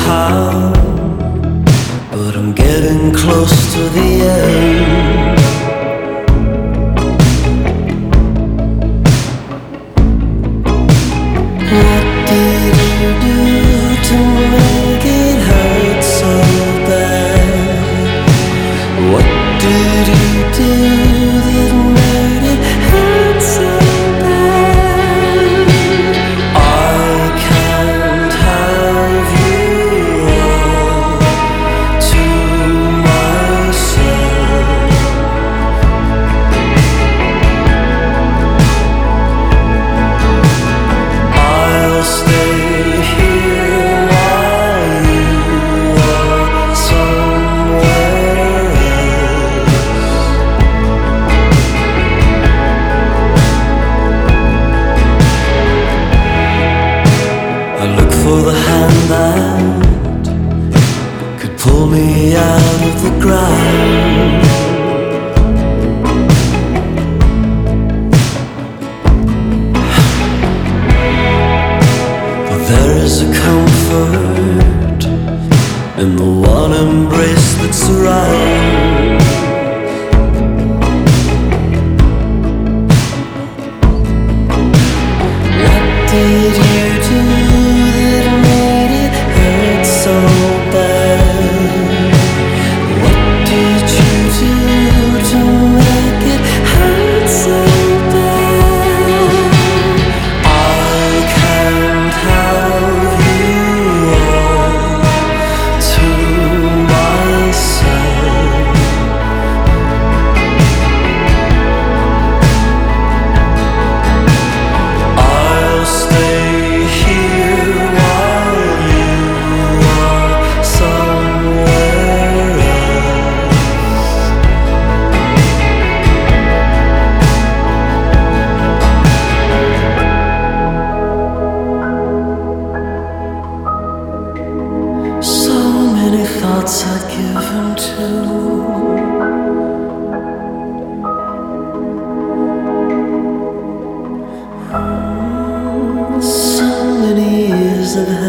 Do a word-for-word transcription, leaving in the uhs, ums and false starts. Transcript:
how, but I'm getting close to the end. What did you do to make it hurt so bad? What did you do that made it hurt so bad? I can't have you all to myself. I'll stay here while you are somewhere else. I look for the hand that could pull me out of the ground. But there is a comfort in the one embrace that surrounds. What did you do that made it hurt so bad? What did you do to make it hurt so bad? I can't have you all to myself. I'll stay here while you are somewhere else. So many thoughts I'd given to, so many years I've had.